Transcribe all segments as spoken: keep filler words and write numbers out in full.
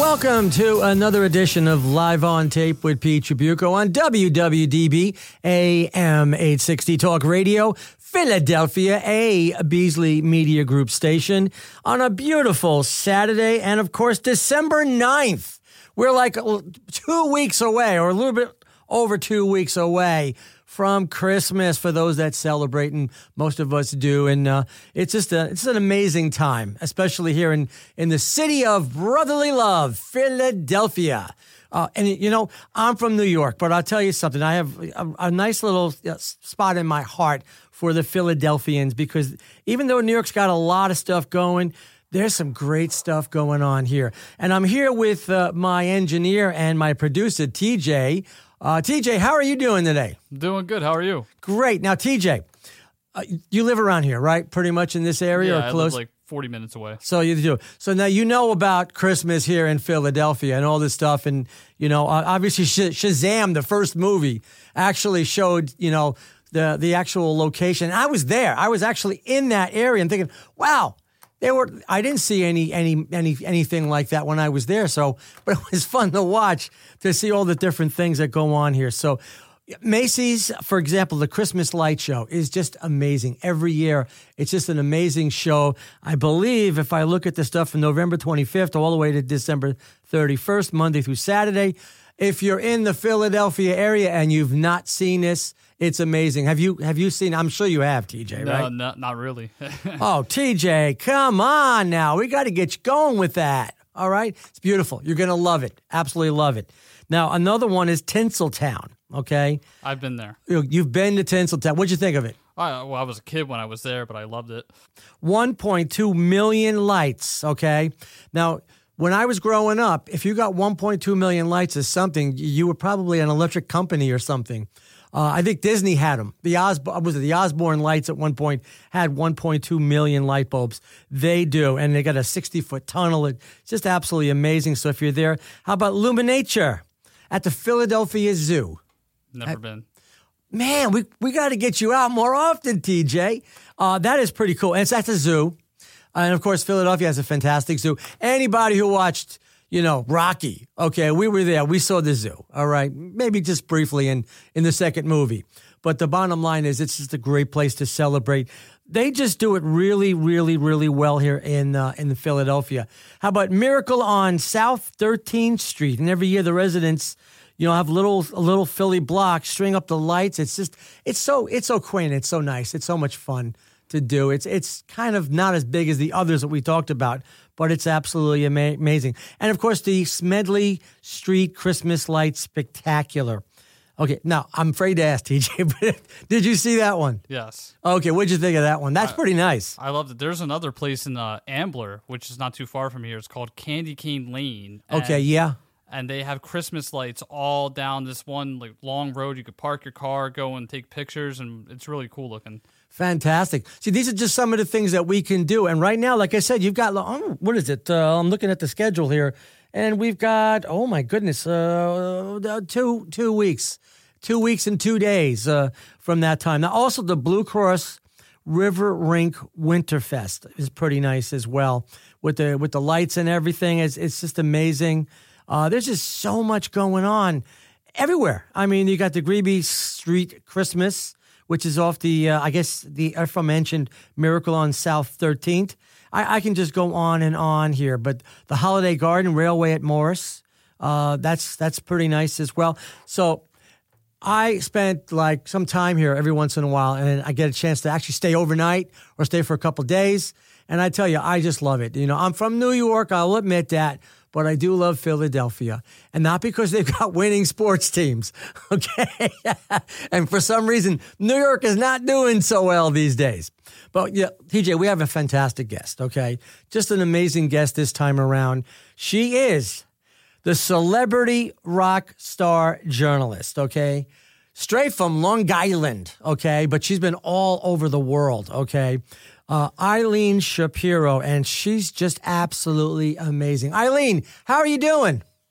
Welcome to another edition of Live on Tape with Pete Tribuco on W W D B A M eight sixty Talk Radio, Philadelphia, a Beasley Media Group station on a beautiful Saturday. And of course, December ninth, we're like two weeks away or a little bit over two weeks away from Christmas for those that celebrate, and most of us do. And uh, it's just a, it's an amazing time, especially here in, in the city of brotherly love, Philadelphia. Uh, and, you know, I'm from New York, but I'll tell you something. I have a, a nice little spot in my heart for the Philadelphians, because even though New York's got a lot of stuff going, there's some great stuff going on here. And I'm here with uh, my engineer and my producer, T J. Uh, T J, how are you doing today? Doing good. How are you? Great. Now, T J, uh, you live around here, right? Pretty much in this area yeah, or close? I live like forty minutes away. So you do. So now you know about Christmas here in Philadelphia and all this stuff. And, you know, uh, obviously Sh- Shazam, the first movie, actually showed, you know, the, the actual location. I was there. I was actually in that area and thinking, wow. There were. I didn't see any any any anything like that when I was there. So, but it was fun to watch, to see all the different things that go on here. So, Macy's, for example, the Christmas light show is just amazing. Every year, it's just an amazing show. I believe if I look at the stuff from November twenty-fifth all the way to December thirty-first, Monday through Saturday, if you're in the Philadelphia area and you've not seen this, it's amazing. Have you have you seen? I'm sure you have, T J, no, right? No, not really. Oh, T J, come on now. We got to get you going with that. All right? It's beautiful. You're going to love it. Absolutely love it. Now, another one is Tinseltown, okay? I've been there. You've been to Tinseltown. What'd you think of it? I, well, I was a kid when I was there, but I loved it. one point two million lights, okay? Now, when I was growing up, if you got one point two million lights as something, you were probably an electric company or something. Uh, I think Disney had them. The Os- was it the Osborne lights at one point had one point two million light bulbs. They do, and they got a sixty-foot tunnel. It's just absolutely amazing. So if you're there, how about Luminature at the Philadelphia Zoo? Never I, been. Man, we we got to get you out more often, T J. Uh, that is pretty cool. And it's at the zoo. And, of course, Philadelphia has a fantastic zoo. Anybody who watched, you know, Rocky, okay, we were there. We saw the zoo, all right? Maybe just briefly in, in the second movie. But the bottom line is it's just a great place to celebrate. They just do it really, really, really well here in uh, in Philadelphia. How about Miracle on South thirteenth Street? And every year the residents, you know, have little a little Philly blocks, string up the lights. It's just, it's so, it's so quaint. It's so nice. It's so much fun to do. It's it's kind of not as big as the others that we talked about, but it's absolutely ama- amazing. And, of course, the Smedley Street Christmas Lights Spectacular. Okay, now, I'm afraid to ask, T J, but did you see that one? Yes. Okay, what'd you think of that one? That's I, pretty nice. I loved it. There's another place in uh, Ambler, which is not too far from here. It's called Candy Cane Lane. And, okay, yeah. And they have Christmas lights all down this one like long road. You could park your car, go and take pictures, and it's really cool looking. Fantastic. See, these are just some of the things that we can do. And right now, like I said, you've got, oh, what is it? Uh, I'm looking at the schedule here. And we've got, oh my goodness, uh, two two weeks. Two weeks and two days uh, from that time. Now, also the Blue Cross River Rink Winterfest is pretty nice as well. With the with the lights and everything, it's, it's just amazing. Uh, there's just so much going on everywhere. I mean, you got the Greeby Street Christmas, which is off the, uh, I guess, the aforementioned Miracle on South thirteenth. I, I can just go on and on here. But the Holiday Garden Railway at Morris, uh, that's that's pretty nice as well. So I spent like some time here every once in a while, and I get a chance to actually stay overnight or stay for a couple of days. And I tell you, I just love it. You know, I'm from New York, I'll admit that, but I do love Philadelphia. And not because they've got winning sports teams, okay? And for some reason, New York is not doing so well these days. But yeah, T J, we have a fantastic guest, okay? Just an amazing guest this time around. She is the celebrity rock star journalist, okay? Straight from Long Island, okay? But she's been all over the world, okay? Uh, Eileen Shapiro, and she's just absolutely amazing. Eileen, how are you doing?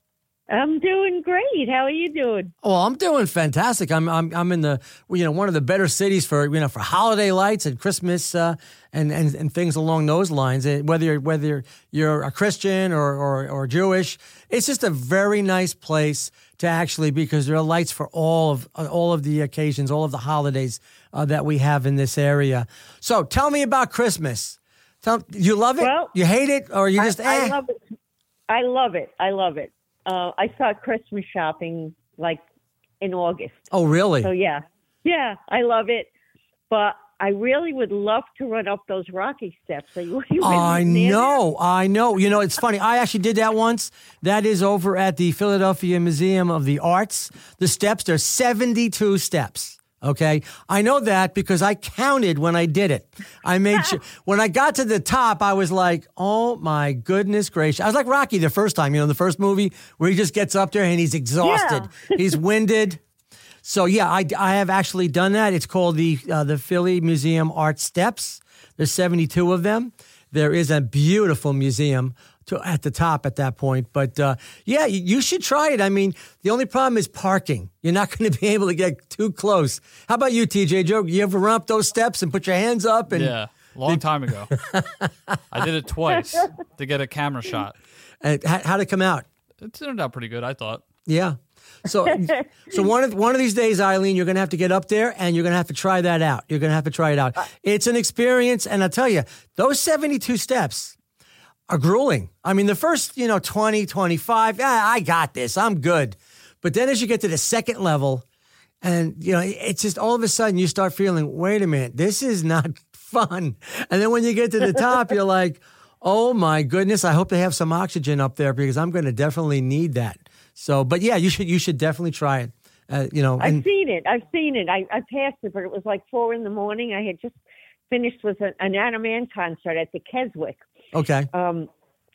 I'm doing great. How are you doing? Well, I'm doing fantastic. I'm I'm I'm in the you know one of the better cities for you know for holiday lights and Christmas uh, and, and and things along those lines. Uh, Whether you're, whether you're a Christian or, or or Jewish, it's just a very nice place to actually be because there are lights for all of uh, all of the occasions, all of the holidays uh, that we have in this area. So tell me about Christmas. Tell, you love it? Well, you hate it, or you just I, eh? I love it. I love it. I love it. Uh, I start Christmas shopping like in August. Oh, really? So yeah, yeah, I love it. But I really would love to run up those rocky steps. Are you, are you I near know, I know. You know, it's funny. I actually did that once. That is over at the Philadelphia Museum of the Arts. The steps, there's seventy-two steps. Okay. I know that because I counted when I did it. I made sure when I got to the top, I was like, oh my goodness gracious. I was like Rocky the first time, you know, the first movie where he just gets up there and he's exhausted. Yeah. He's winded. So yeah, I, I have actually done that. It's called the uh, the Philly Museum Art Steps. There's seventy-two of them. There is a beautiful museum to, at the top at that point. But uh, yeah, you, you should try it. I mean, the only problem is parking. You're not going to be able to get too close. How about you, T J Joe? You ever run up those steps and put your hands up? And Yeah, long time ago. I did it twice to get a camera shot. And how, how'd it come out? It turned out pretty good, I thought. Yeah. So, so one of one of these days, Eileen, you're going to have to get up there and you're going to have to try that out. You're going to have to try it out. It's an experience, and I'll tell you, those seventy-two steps are grueling. I mean, the first, you know, twenty, twenty-five, ah, I got this, I'm good. But then as you get to the second level, and you know, it's just all of a sudden you start feeling, wait a minute, this is not fun. And then when you get to the top, you're like, oh my goodness, I hope they have some oxygen up there because I'm going to definitely need that. So, but yeah, you should you should definitely try it. Uh, you know, and, I've seen it. I've seen it. I, I passed it, but it was like four in the morning. I had just finished with an, an Anna Mann concert at the Keswick. okay. Um,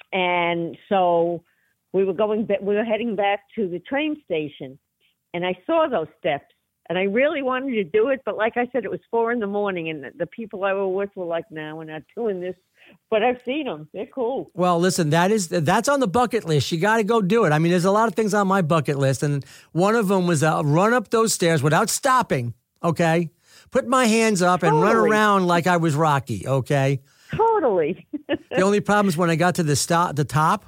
and so we were going, ba- we were heading back to the train station, and I saw those steps, and I really wanted to do it, but like I said, it was four in the morning, and the, the people I were with were like, "No, we're not doing this." But I've seen them; they're cool. Well, listen, that is that's on the bucket list. You got to go do it. I mean, there's a lot of things on my bucket list, and one of them was uh, run up those stairs without stopping. Okay, put my hands up and run Totally. around like I was Rocky. Okay. Totally. The only problem is when I got to the stop, the top,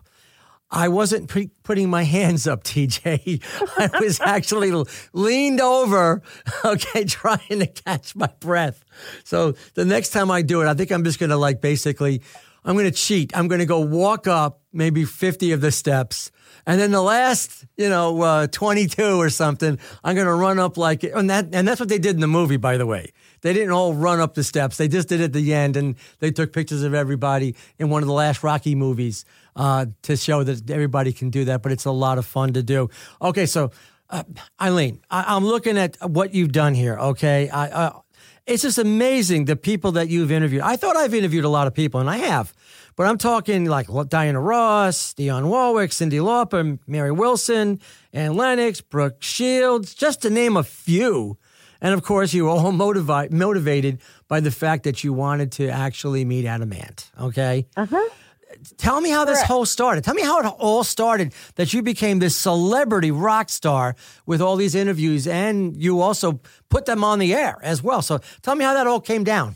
I wasn't pre- putting my hands up, T J. I was actually leaned over, okay, trying to catch my breath. So the next time I do it, I think I'm just going to like basically, I'm going to cheat. I'm going to go walk up maybe fifty of the steps. And then the last, you know, uh, twenty-two or something, I'm going to run up like, and that, and that's what they did in the movie, by the way. They didn't all run up the steps. They just did it at the end, and they took pictures of everybody in one of the last Rocky movies uh, to show that everybody can do that. But it's a lot of fun to do. Okay, so uh, Eileen, I, I'm looking at what you've done here. Okay, I, uh, it's just amazing the people that you've interviewed. I thought I've interviewed a lot of people, and I have. But I'm talking like Diana Ross, Dionne Warwick, Cyndi Lauper, Mary Wilson, Ann Lennox, Brooke Shields, just to name a few. And of course, you were all motivi- motivated by the fact that you wanted to actually meet Anna Mann. Okay? Uh-huh. Tell me how this Correct. whole started. Tell me how it all started, that you became this celebrity rock star with all these interviews, and you also put them on the air as well. So tell me how that all came down.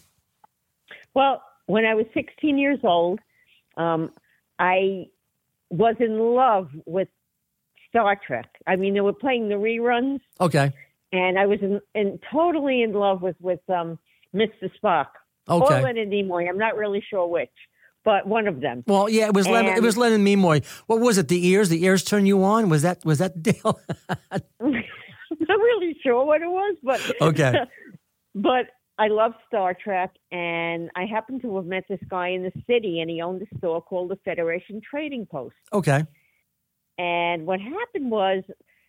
Well, when I was sixteen years old, um, I was in love with Star Trek. I mean, they were playing the reruns, Okay. and I was in, in totally in love with with um, Mister Spock Okay. or Leonard Nimoy. I'm not really sure which, but one of them. Well, yeah, it was Len- it And- was Leonard Nimoy. What was it? The ears? The ears turn you on? Was that was that the deal? I'm not really sure what it was, but Okay. but I love Star Trek, and I happened to have met this guy in the city, and he owned a store called the Federation Trading Post. Okay. And what happened was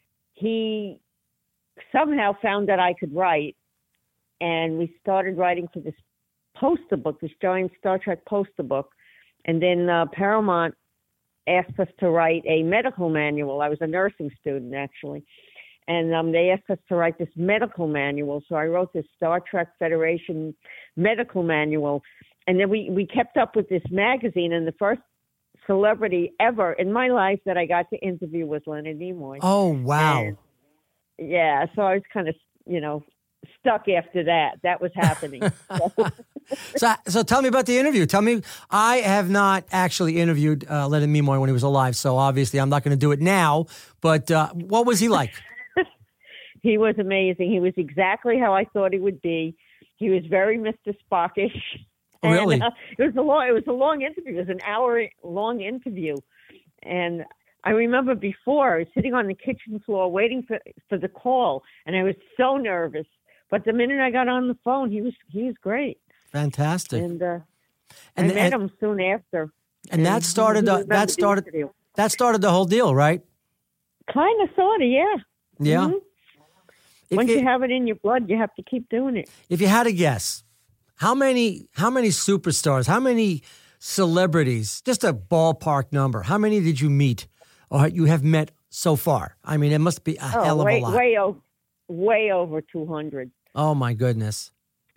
he somehow found that I could write, and we started writing for this poster book, this giant Star Trek poster book. And then uh, Paramount asked us to write a medical manual. I was a nursing student, actually. And um, they asked us to write this medical manual. So I wrote this Star Trek Federation medical manual. And then we, we kept up with this magazine. And the first celebrity ever in my life that I got to interview was Leonard Nimoy. Oh, wow. And, yeah, so I was kind of, you know, stuck after that. That was happening. so, so tell me about the interview. Tell me, I have not actually interviewed uh, Leonard Nimoy when he was alive, so obviously I'm not going to do it now, but uh, what was he like? He was amazing. He was exactly how I thought he would be. He was very Mister Spockish. Oh, really? And, uh, it was a long. It was a long interview. It was an hour-long interview, and I remember before I was sitting on the kitchen floor waiting for for the call, and I was so nervous. But the minute I got on the phone, he was he was great. Fantastic. And, uh, and I met and, him soon after. And, and that started he, he the, that started the that started the whole deal, right? Kind of, sort of, yeah. Yeah. Mm-hmm. Once you, you have it in your blood, you have to keep doing it. If you had to guess, how many how many superstars, how many celebrities, just a ballpark number, how many did you meet or you have met so far? I mean, it must be a oh, hell of way, a lot. Way, o- way over two hundred. Oh, my goodness.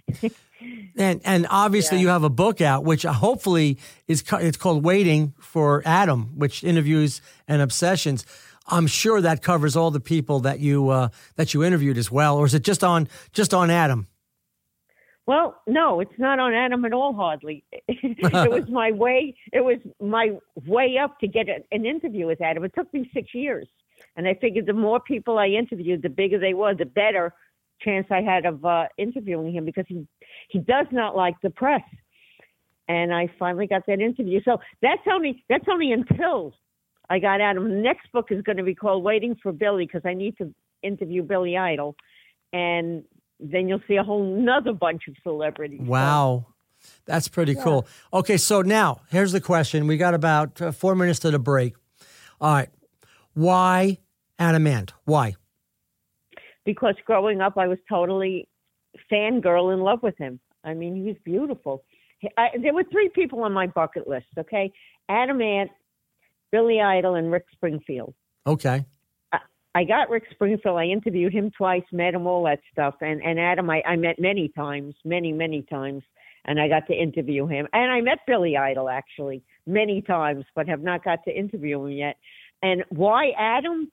and and obviously yeah. you have a book out, which hopefully is it's called Waiting for Adam, which interviews and obsessions. I'm sure that covers all the people that you uh, that you interviewed as well, or is it just on just on Adam? Well, no, it's not on Adam at all. Hardly. It was my way. It was my way up to get a, an interview with Adam. It took me six years, and I figured the more people I interviewed, the bigger they were, the better chance I had of uh, interviewing him, because he he does not like the press. And I finally got that interview. So that's only that's only until I got Adam. The next book is going to be called Waiting for Billy, because I need to interview Billy Idol. And then you'll see a whole nother bunch of celebrities. Wow. That's pretty yeah. cool. Okay, so now here's the question. We got about uh, four minutes to the break. All right. Why Adam Ant? Why? Because growing up, I was totally fangirl in love with him. I mean, he was beautiful. I, there were three people on my bucket list, okay? Adam Ant, Billy Idol, and Rick Springfield. Okay. I, I got Rick Springfield. I interviewed him twice, met him, all that stuff. And, and Adam, I, I met many times, many, many times, and I got to interview him. And I met Billy Idol, actually, many times, but have not got to interview him yet. And why Adam?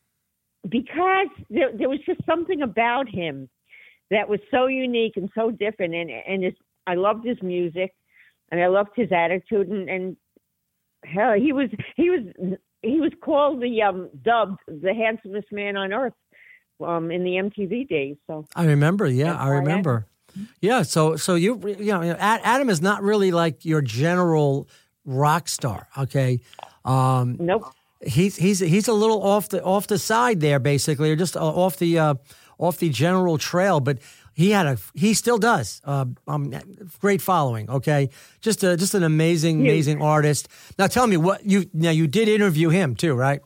Because there, there was just something about him that was so unique and so different. And, and his, I loved his music, and I loved his attitude. And, and hell, he was he was he was called the um, dubbed the handsomest man on earth um, in the M T V days. So I remember. Yeah, I remember. Adam. Yeah. So so you you know Adam is not really like your general rock star. Okay. Um, nope. He's he's he's a little off the off the side there, basically, or just off the uh, off the general trail. But he had a he still does uh, um, great following. Okay, just a just an amazing amazing artist. Now tell me what you now you did interview him too, right?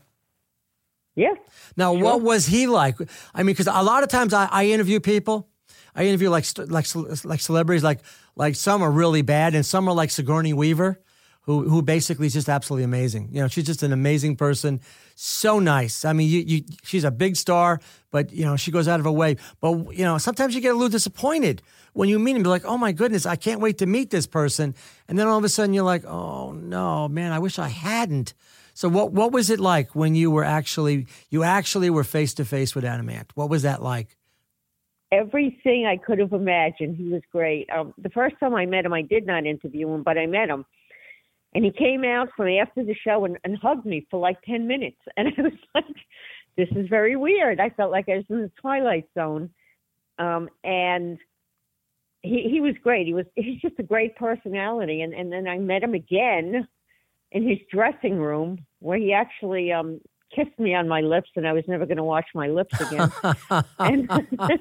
Yeah. Now sure. what was he like? I mean, because a lot of times I, I interview people. I interview like like like celebrities, like like some are really bad, and some are like Sigourney Weaver. Who, who basically is just absolutely amazing. You know, she's just an amazing person. So nice. I mean, you, you, she's a big star, but, you know, she goes out of her way. But, you know, sometimes you get a little disappointed when you meet him. You're like, oh, my goodness, I can't wait to meet this person. And then all of a sudden you're like, oh, no, man, I wish I hadn't. So what what was it like when you were actually, you actually were face-to-face with Adam Ant? What was that like? Everything I could have imagined. He was great. Um, the first time I met him, I did not interview him, but I met him. And he came out from after the show and, and hugged me for like ten minutes. And I was like, this is very weird. I felt like I was in the Twilight Zone. Um, and he he was great. He was he's just a great personality. And, and then I met him again in his dressing room, where he actually um, kissed me on my lips, and I was never going to wash my lips again. and,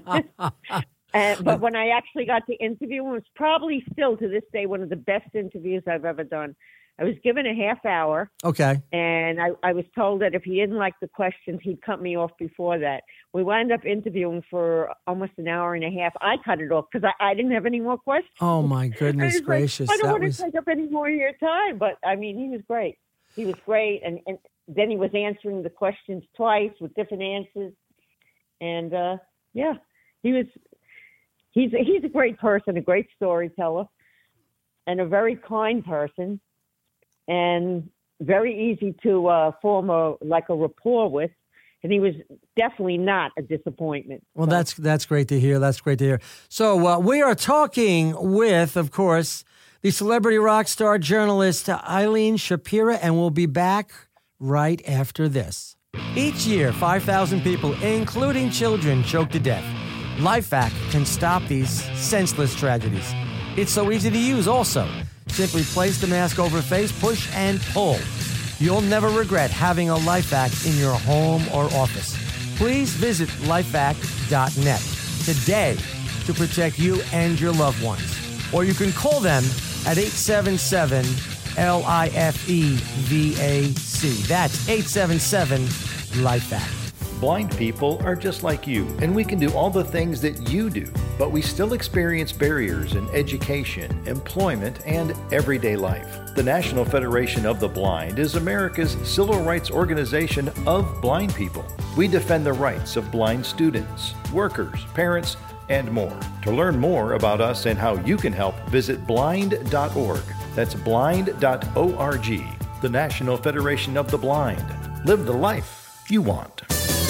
and, but when I actually got to interview him, it was probably still to this day one of the best interviews I've ever done. I was given a half hour. Okay. And I, I was told that if he didn't like the questions, he'd cut me off before that. We wound up interviewing for almost an hour and a half. I cut it off because I, I didn't have any more questions. Oh, my goodness I gracious. Like, I don't that want was... to take up any more of your time. But, I mean, he was great. He was great. And, and then he was answering the questions twice with different answers. And, uh, yeah, he was – he's he's a great person, a great storyteller, and a very kind person. And very easy to uh, form a like a rapport with, and he was definitely not a disappointment. Well, So- that's that's great to hear. That's great to hear. So uh, we are talking with, of course, the celebrity rock star journalist Eileen Shapiro, and we'll be back right after this. Each year, five thousand people, including children, choke to death. LifeVac can stop these senseless tragedies. It's so easy to use also. Simply place the mask over face, push, and pull. You'll never regret having a LifeVac in your home or office. Please visit lifevac dot net today to protect you and your loved ones. Or you can call them at eight seven seven, L I F E V A C. That's eight seven seven, LifeVac. Blind people are just like you, and we can do all the things that you do, but we still experience barriers in education, employment, and everyday life. The National Federation of the Blind is America's civil rights organization of blind people. We defend the rights of blind students, workers, parents, and more. To learn more about us and how you can help, visit blind dot org. That's blind dot org. The National Federation of the Blind. Live the life you want.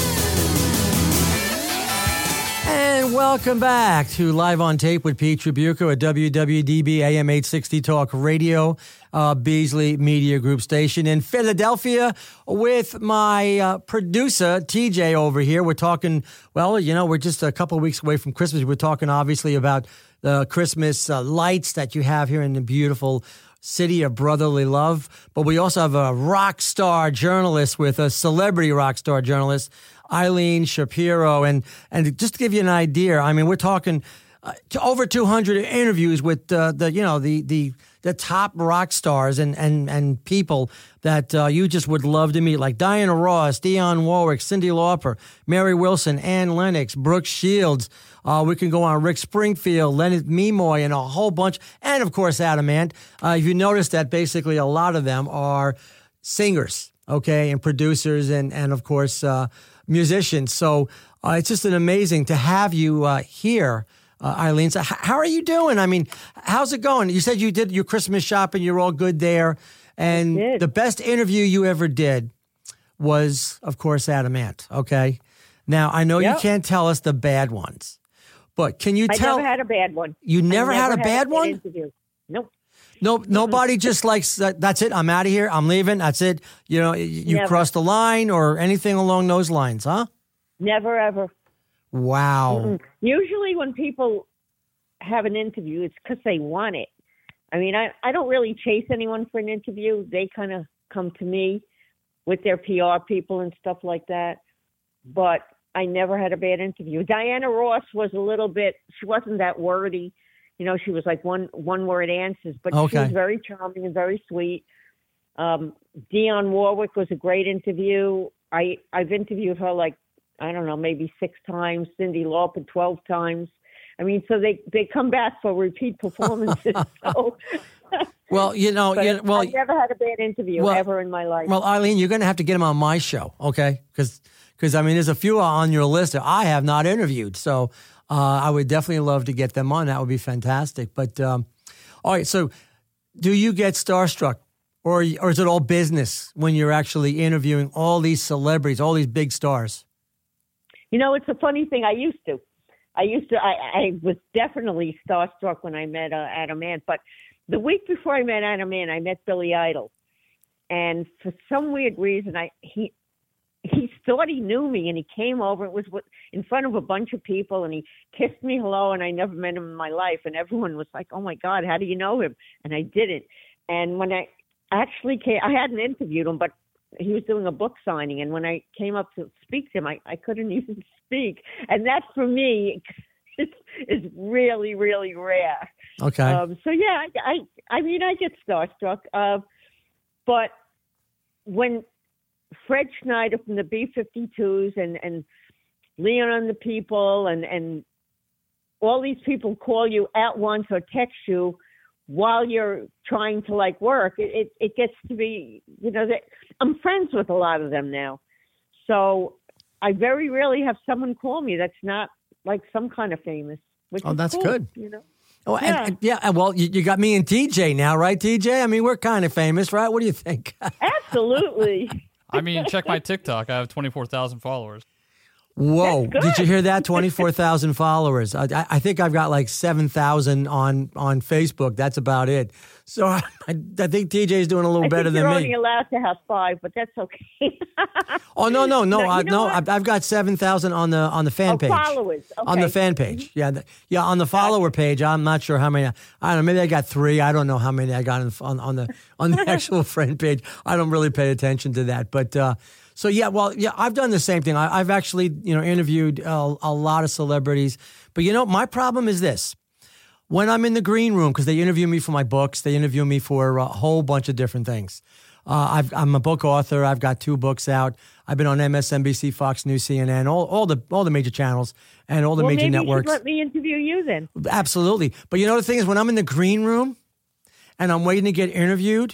And welcome back to Live on Tape with Pete Tribuco at W W D B A M eight sixty Talk Radio, uh, Beasley Media Group station in Philadelphia with my uh, producer, T J, over here. We're talking, well, you know, we're just a couple of weeks away from Christmas. We're talking, obviously, about the Christmas uh, lights that you have here in the beautiful city of brotherly love. But we also have a rock star journalist with a celebrity rock star journalist, Eileen Shapiro. And and just to give you an idea, I mean, we're talking uh, to over two hundred interviews with uh, the, you know, the the the top rock stars and and and people that uh, you just would love to meet, like Diana Ross, Dionne Warwick, Cyndi Lauper, Mary Wilson, Ann Lennox, Brooke Shields. Uh, we can go on Rick Springfield, Leonard Nimoy, and a whole bunch. And, of course, Adam Ant. Uh, if you notice that basically a lot of them are singers, okay, and producers and, and of course, uh, musicians. So uh, it's just an amazing to have you uh, here, uh, Eileen. So h- how are you doing? I mean, how's it going? You said you did your Christmas shopping. You're all good there. And did. the best interview you ever did was, of course, Adam Ant, okay? Now, I know Yep. you can't tell us the bad ones, but can you I tell? never had a bad one. You I never had a bad one? Interview. Nope. No, nobody just likes that. That's it. I'm out of here. I'm leaving. That's it. You know, you Never. crossed the line or anything along those lines, huh? Never, ever. Wow. Mm-mm. Usually when people have an interview, it's because they want it. I mean, I, I don't really chase anyone for an interview. They kind of come to me with their P R people and stuff like that. But I never had a bad interview. Diana Ross was a little bit, she wasn't that wordy. You know, she was like one one word answers, but she Okay. was very charming and very sweet. Um, Dionne Warwick was a great interview. I, I've interviewed her like, I don't know, maybe six times, Cyndi Lauper twelve times. I mean, so they, they come back for repeat performances. so, Well, you know, but you, well, I've never had a bad interview well- ever in my life. well, Eileen, you're going to have to get him on my show, okay? Because, I mean, there's a few on your list that I have not interviewed. So uh, I would definitely love to get them on. That would be fantastic. But, um, all right, so do you get starstruck? Or, or is it all business when you're actually interviewing all these celebrities, all these big stars? You know, it's a funny thing. I used to. I used to. I, I was definitely starstruck when I met uh, Adam Ant. But the week before I met Adam Ant, I met Billy Idol, and for some weird reason, I he he thought he knew me, and he came over. It was with, in front of a bunch of people, and he kissed me hello, and I never met him in my life. And everyone was like, "Oh my God, how do you know him?" And I didn't. And when I actually came, I hadn't interviewed him, but he was doing a book signing, and when I came up to speak to him, I, I couldn't even speak. And that, for me, is, is really, really rare. Okay. Um, so, yeah, I, I, I mean, I get starstruck. Uh, but when Fred Schneider from the B fifty-twos and, and Leon and the People and, and all these people call you at once or text you while you're trying to like work, it, it, it gets to be, you know, that I'm friends with a lot of them now. So I very rarely have someone call me that's not like some kind of famous. Which Oh, is that's cool, good. You know? Oh, Yeah. and, and, yeah. Well, you, you got me and T J now, right, T J? I mean, we're kind of famous, right? What do you think? Absolutely. I mean, check my TikTok. I have twenty-four thousand followers. Whoa! That's good. Did you hear that? Twenty-four thousand followers. I, I, I think I've got like seven thousand on on Facebook. That's about it. So I, I think T J's doing a little I better think than you're me. only allowed to have five, but that's okay. Oh no no no No, you I, know no! what? I've, I've got seven thousand on the on the fan Oh, page. followers. On the Okay. fan page, yeah, the, yeah. On the follower page, I'm not sure how many. I don't know. Maybe I got three. I don't know how many I got on on, on the on the actual friend page. I don't really pay attention to that, but. Uh, So yeah, well, yeah, I've done the same thing. I, I've actually, you know, interviewed a, a lot of celebrities, but you know, my problem is this: when I'm in the green room, because they interview me for my books, they interview me for a whole bunch of different things. Uh, I've, I'm a book author. I've got two books out. I've been on M S N B C, Fox News, C N N, all, all the all the major channels and all the Well, major maybe networks. you should let me interview you then. Absolutely. But you know the thing is, when I'm in the green room and I'm waiting to get interviewed,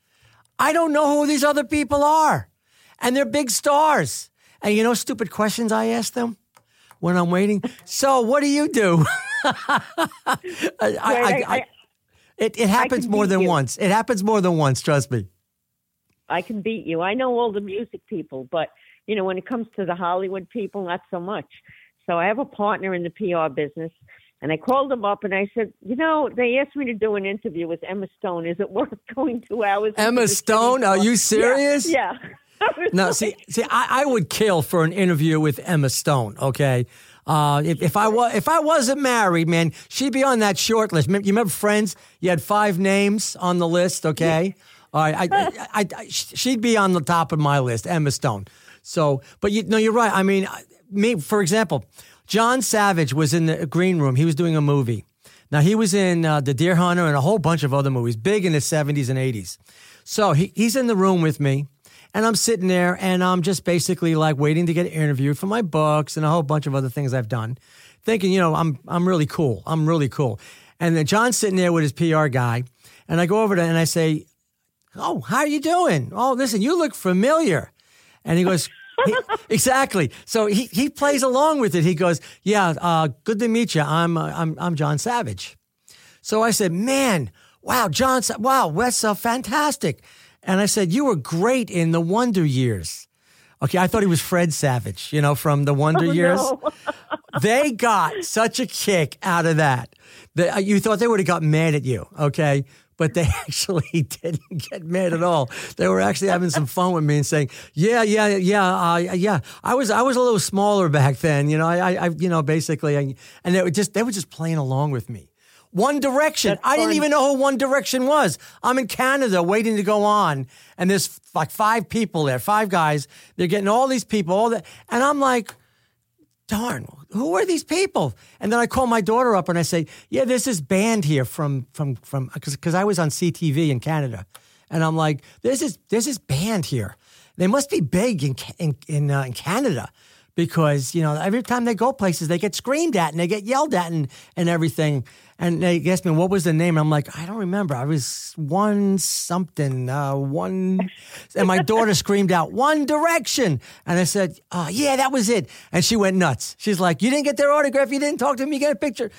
I don't know who these other people are. And they're big stars. And you know stupid questions I ask them when I'm waiting? So what do you do? I, I, Right, I, I- I, it, it happens can more beat than you. once. It happens more than once, trust me. I can beat you. I know all the music people, but you know, when it comes to the Hollywood people, not so much. So I have a partner in the P R business, and I called them up and I said, you know, they asked me to do an interview with Emma Stone. Is it worth going two hours? into Emma the Stone? city? Are you serious? Yeah. yeah. I was No, like, see, see, I, I would kill for an interview with Emma Stone. Okay, uh, if, if I was if I wasn't married, man, she'd be on that short list. Remember- You remember Friends? You had five names on the list. Okay, all right, I, I, I, I, she'd be on the top of my list, Emma Stone. So, but you no, you're right. I mean, me, for example, John Savage was in the green room. He was doing a movie. Now he was in uh, The Deer Hunter and a whole bunch of other movies, big in the seventies and eighties. So he, he's in the room with me. And I'm sitting there and I'm just basically like waiting to get interviewed for my books and a whole bunch of other things I've done, thinking, you know, I'm I'm really cool. I'm really cool. And then John's sitting there with his P R guy, and I go over to and I say, "Oh, how are you doing? Oh, listen, you look familiar." And he goes, he, exactly. So he he plays along with it. He goes, "Yeah, uh, good to meet you. I'm uh, I'm I'm John Savage." So I said, "Man, wow, John, Sa- wow, that's uh, fantastic." And I said, "You were great in the Wonder Years." Okay, I thought he was Fred Savage, you know, from the Wonder Oh, Years. no. They got such a kick out of that. that you thought they would have got mad at you, okay? But they actually didn't get mad at all. They were actually having some fun with me and saying, "Yeah, yeah, yeah, uh, yeah. I was, I was a little smaller back then, you know. I, I, you know, basically, I, and they were just, they were just playing along with me." One Direction. That's I didn't fun. even know who One Direction was. I'm in Canada waiting to go on, and there's like five people there, five guys. They're getting all these people, all that, and I'm like, darn, who are these people? And then I call my daughter up and I say, yeah, there's this band here from, from, from, because I was on C T V in Canada. And I'm like, there's this, there's this band here. They must be big in, in, in, uh, in Canada because, you know, every time they go places, they get screamed at and they get yelled at and, and everything. And they asked me, what was the name? And I'm like, I don't remember. I was one something, uh, one. And my daughter screamed out, One Direction. And I said, oh, yeah, that was it. And she went nuts. She's like, you didn't get their autograph. You didn't talk to them. You get a picture.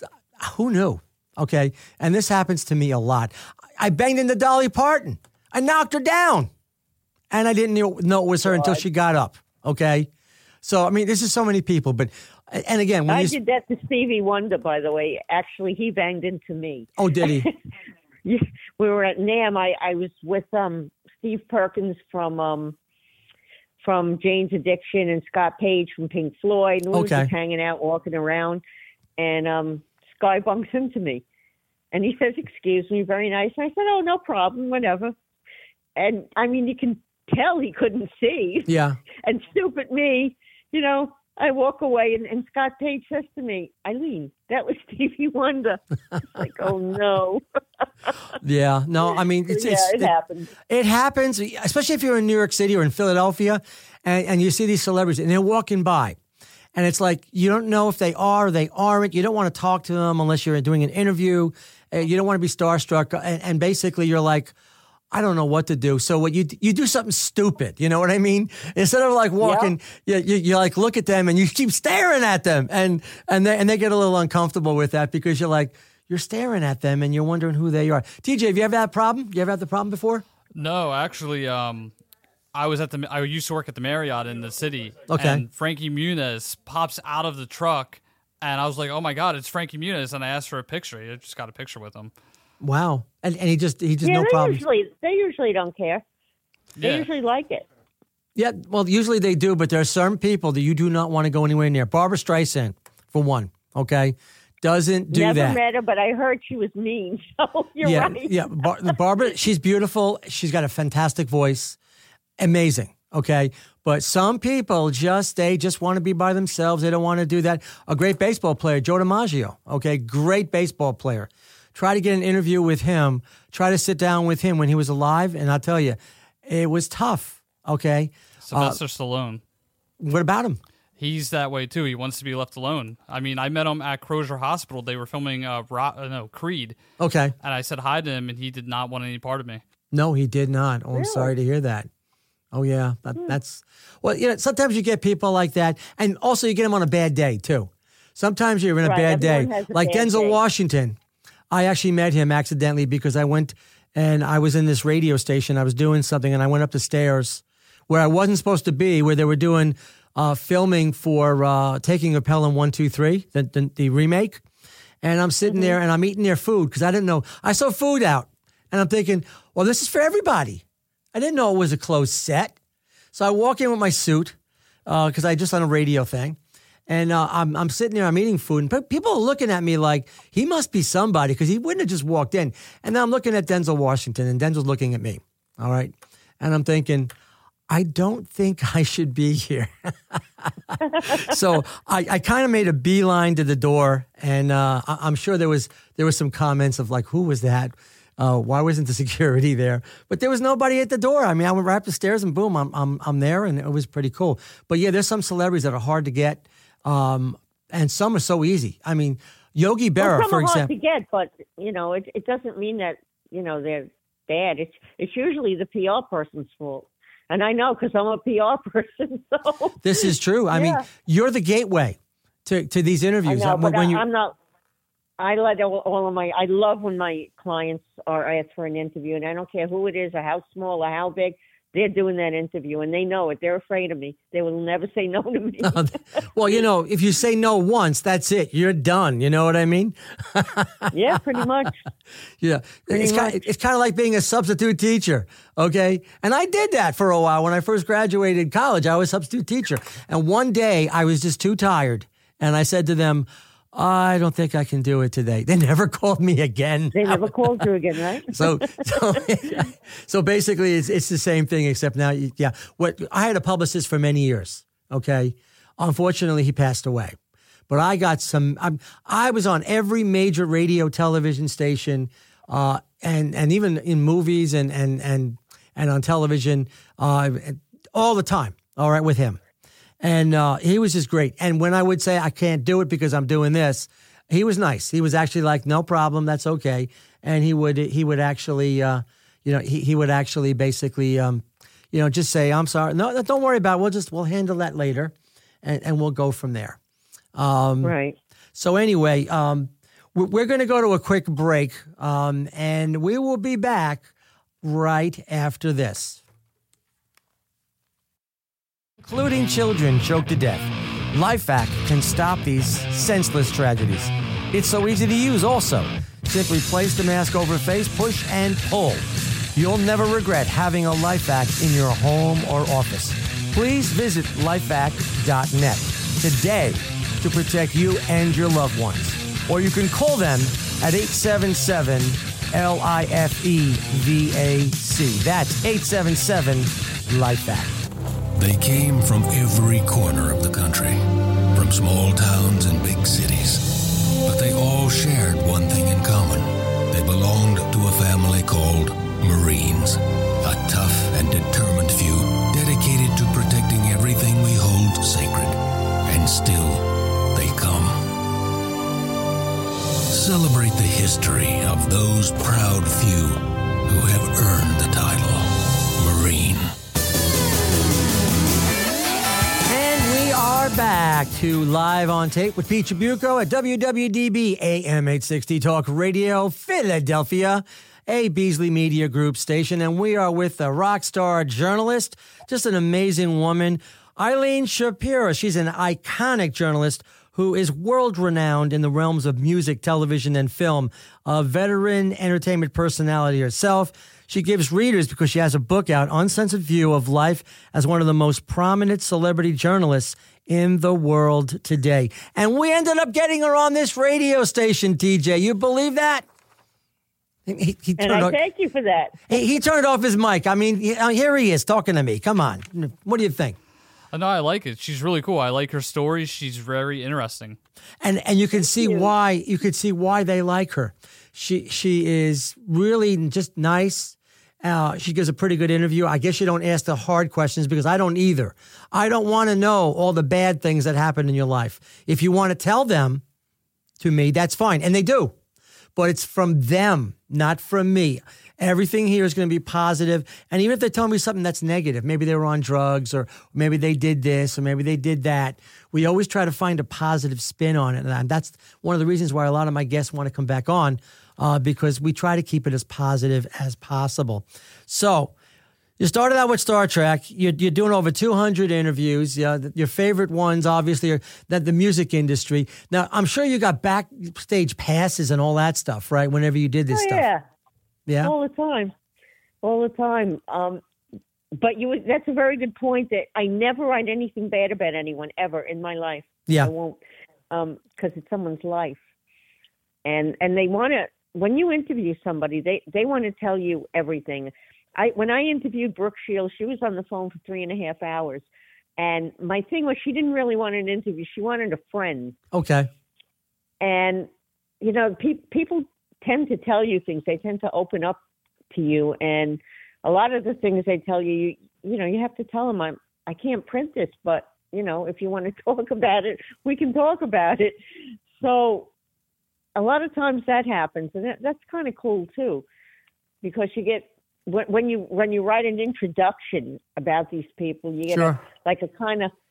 Who knew? Okay. And this happens to me a lot. I banged into Dolly Parton. I knocked her down. And I didn't know it was her until she got up. Okay. So, I mean, this is so many people, but, and again, when I you, did that to Stevie Wonder, by the way. Actually, he banged into me. oh, did he? Yeah, we were at NAMM. I, I was with um, Steve Perkins from um, from Jane's Addiction and Scott Page from Pink Floyd. And we Okay. were just hanging out, walking around, and um, this guy bumps into me. And he says, excuse me, very nice. And I said, oh, no problem, whatever. And, I mean, you can tell he couldn't see. Yeah. And stupid me, you know, I walk away, and, and Scott Page says to me, Eileen, that was Stevie Wonder. It's like, oh, no. Yeah. No, I mean, it's, yeah, it's, it, it, happens. it happens, especially if you're in New York City or in Philadelphia and, and you see these celebrities and they're walking by. And it's like, you don't know if they are or they aren't. You don't want to talk to them unless you're doing an interview. Uh, You don't want to be starstruck. And, and basically, you're like, I don't know what to do. So what you you do something stupid. You know what I mean? Instead of like walking, you, you you like look at them and you keep staring at them, and and they and they get a little uncomfortable with that because you're like, you're staring at them and you're wondering who they are. T J, have you ever had a problem? You ever had the problem before? No, actually, um, I was at the. I used to work at the Marriott in the city. Okay. And Frankie Muniz pops out of the truck, and I was like, "Oh my God, it's Frankie Muniz!" And I asked for a picture. I just got a picture with him. Wow. And and he just he just yeah, no they problem. usually they usually don't care. They Yeah. usually like it. Yeah, well, usually they do, but there are certain people that you do not want to go anywhere near. Barbara Streisand, for one, okay, doesn't do Never that. met her, but I heard she was mean. So you're yeah, right. yeah. Bar- Barbara, she's beautiful. She's got a fantastic voice, amazing. Okay, but some people just they just want to be by themselves. They don't want to do that. A great baseball player, Joe DiMaggio. Okay, great baseball player. Try to get an interview with him. Try to sit down with him when he was alive, and I'll tell you, it was tough. Okay, Sylvester uh, Stallone. What about him? He's that way too. He wants to be left alone. I mean, I met him at Crozier Hospital. They were filming uh, Ro- uh, no Creed. Okay, and I said hi to him, and he did not want any part of me. No, he did not. Oh, I'm Really? sorry to hear that. Oh, yeah, that, that's well. You know, sometimes you get people like that, and also you get them on a bad day too. Sometimes you're in a Right, bad day, everyone has a like bad Denzel day. Washington. I actually met him accidentally because I went and I was in this radio station. I was doing something, and I went up the stairs where I wasn't supposed to be, where they were doing uh, filming for uh, Taking of Pelham one two three, the, the, the remake. And I'm sitting Mm-hmm. there, and I'm eating their food because I didn't know. I saw food out, and I'm thinking, well, this is for everybody. I didn't know it was a closed set. So I walk in with my suit because I just on a radio thing. And uh, I'm I'm sitting there, I'm eating food, and pe- people are looking at me like he must be somebody because he wouldn't have just walked in. And then I'm looking at Denzel Washington, and Denzel's looking at me. All right, and I'm thinking, I don't think I should be here. So I, I kind of made a beeline to the door, and uh, I, I'm sure there was there was some comments of like, who was that? Uh, why wasn't the security there? But there was nobody at the door. I mean, I went right up the stairs, and boom, I'm I'm I'm there, and it was pretty cool. But yeah, there's some celebrities that are hard to get. Um, and some are so easy. I mean, Yogi Berra, well, some for are hard example. to get, but you know, it it doesn't mean that you know they're bad. It's it's usually the P R person's fault, and I know because I'm a P R person. So This is true. I Yeah. mean, you're the gateway to, to these I interviews. know, Uh, but when I, you, I'm not. I let all, all of my. I love when my clients are asked for an interview, and I don't care who it is, or how small, or how big. They're doing that interview, and they know it. They're afraid of me. They will never say no to me. well, you know, if you say no once, that's it. You're done. You know what I mean? Yeah, pretty much. Yeah, Pretty it's kind, much. it's kind of like being a substitute teacher, okay? And I did that for a while. When I first graduated college, I was a substitute teacher. And one day, I was just too tired, and I said to them, I don't think I can do it today. They never called me again. They never called you again, right? So, so, so basically, it's it's the same thing, except now, you- yeah. What I had a publicist for many years. Okay, unfortunately, he passed away. But I got some. I'm, I was on every major radio, television station, uh, and and even in movies and and and and on television, uh, all the time. All right, with him. And uh, he was just great. And when I would say I can't do it because I'm doing this, he was nice. He was actually like, no problem, that's okay. And he would he would actually, uh, you know, he, he would actually basically, um, you know, just say, I'm sorry. No, don't worry about it. We'll just, we'll handle that later. And, and we'll go from there. Um, Right. So anyway, um, we're, we're going to go to a quick break. Um, and we will be back right after this. Including children choked to death. LifeVac can stop these senseless tragedies. It's so easy to use also. Simply place the mask over face, push, and pull. You'll never regret having a LifeVac in your home or office. Please visit lifevac dot net today to protect you and your loved ones. Or you can call them at eight seven seven L I F E V A C. That's eight seven seven LifeVac. They came from every corner of the country, from small towns and big cities. But they all shared one thing in common. They belonged to a family called Marines, a tough and determined few dedicated to protecting everything we hold sacred. And still, they come. Celebrate the history of those proud few who have earned the title Marine. Are back. back to Live on Tape with Pete Chabuco at W W D B A M eight sixty Talk Radio, Philadelphia, a Beasley Media Group station. And we are with a rock star journalist, just an amazing woman, Eileen Shapiro. She's an iconic journalist who is world-renowned in the realms of music, television, and film. A veteran entertainment personality herself. She gives readers, because she has a book out, Uncensored View of Life as one of the most prominent celebrity journalists in the world today. And we ended up getting her on this radio station, T J. You believe that? He, he and I off, thank you for that. He, he turned off his mic. I mean, here he is talking to me. Come on. What do you think? No, I like it. She's really cool. I like her stories. She's very interesting. And and you can see you. why you could see why they like her. She she is really just nice. Uh, she gives a pretty good interview. I guess you don't ask the hard questions, because I don't either. I don't want to know all the bad things that happen in your life. If you want to tell them to me, that's fine. And they do. But it's from them, not from me. Everything here is going to be positive. And even if they tell me something that's negative, maybe they were on drugs, or maybe they did this, or maybe they did that, we always try to find a positive spin on it. And that's one of the reasons why a lot of my guests want to come back on, uh, because we try to keep it as positive as possible. So you started out with Star Trek. You're, you're doing over two hundred interviews. Uh, your favorite ones, obviously, are that the music industry. Now, I'm sure you got backstage passes and all that stuff, right, whenever you did this oh, stuff. Yeah. Yeah, all the time, all the time. Um, but you—that's a very good point. That I never write anything bad about anyone ever in my life. Yeah, I won't, because um, it's someone's life, and and they want to. When you interview somebody, they they want to tell you everything. I when I interviewed Brooke Shields, she was on the phone for three and a half hours, and my thing was she didn't really want an interview. She wanted a friend. Okay, and you know, pe- people. tend to tell you things. They tend to open up to you, and a lot of the things they tell you, you, you know, you have to tell them, I'm, I can't print this, but you know, if you want to talk about it, we can talk about it. So a lot of times that happens, and that, that's kind of cool too, because you get when, when you when you write an introduction about these people, you get sure. a, like a kind of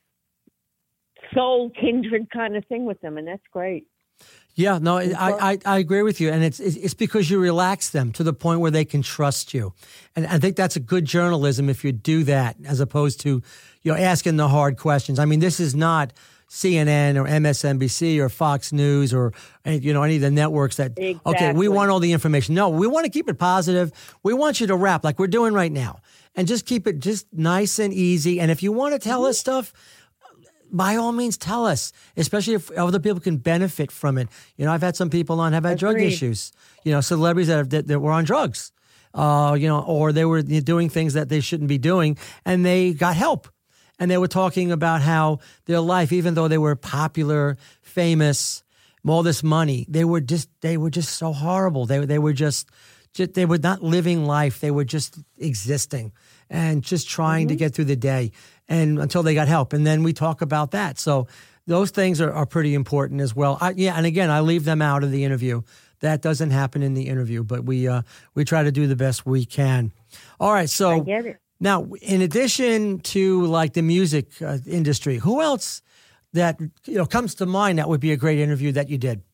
soul kindred kind of thing with them, and that's great. Yeah, no, I, I, I agree with you. And it's it's because you relax them to the point where they can trust you. And I think that's a good journalism if you do that, as opposed to, you know, asking the hard questions. I mean, this is not C N N or M S N B C or Fox News or, you know, any of the networks that, exactly. okay, we want all the information. No, we want to keep it positive. We want you to rap like we're doing right now, and just keep it just nice and easy. And if you want to tell mm-hmm. us stuff, by all means, tell us, especially if other people can benefit from it. You know, I've had some people on have had Agreed. drug issues, you know, celebrities that, have, that, that were on drugs, uh, you know, or they were doing things that they shouldn't be doing, and they got help. And they were talking about how their life, even though they were popular, famous, all this money, they were just, they were just so horrible. They, they were just, just, they were not living life. They were just existing and just trying mm-hmm. to get through the day, and until they got help. And then we talk about that. So those things are, are pretty important as well. I, yeah, and again, I leave them out of the interview. That doesn't happen in the interview, but we uh, we try to do the best we can. All right, so I get it. Now, in addition to like the music uh, industry, who else that you know comes to mind that would be a great interview that you did?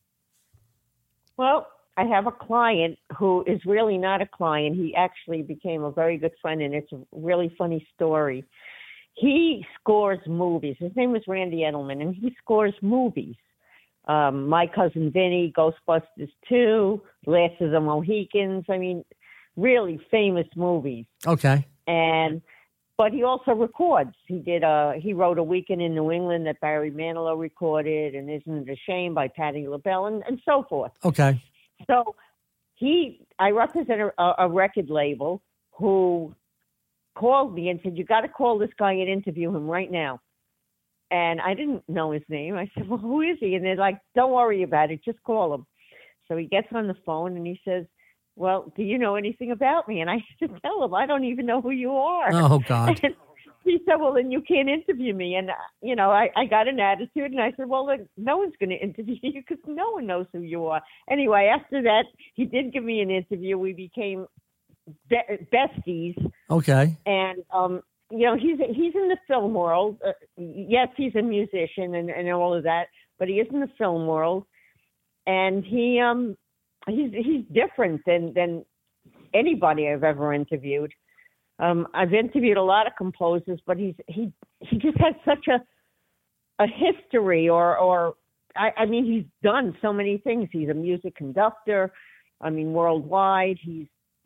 Well, I have a client who is really not a client. He actually became a very good friend, and it's a really funny story. He scores movies. His name is Randy Edelman, and he scores movies. Um, My Cousin Vinny, Ghostbusters two, Last of the Mohicans. I mean, really famous movies. Okay. And but he also records. He did a he wrote A Weekend in New England that Barry Manilow recorded, and Isn't It a Shame by Patti LaBelle, and, and so forth. Okay. So he, I represent a, a record label who called me and said, "You got to call this guy and interview him right now." And I didn't know his name. I said, "Well, who is he?" And they're like, "Don't worry about it. Just call him." So he gets on the phone and he says, "Well, do you know anything about me?" And I said, "Tell him, I don't even know who you are." Oh, God. And he said, "Well, then you can't interview me." And, you know, I, I got an attitude, and I said, "Well, then no one's going to interview you because no one knows who you are." Anyway, after that, he did give me an interview. We became be- besties. Okay. And um, you know, he's he's in the film world. Uh, yes, he's a musician and, and all of that, but he is in the film world, and he um he's he's different than than anybody I've ever interviewed. Um, I've interviewed a lot of composers, but he's he he just has such a a history, or or I, I mean, he's done so many things. He's a music conductor. I mean, worldwide. He's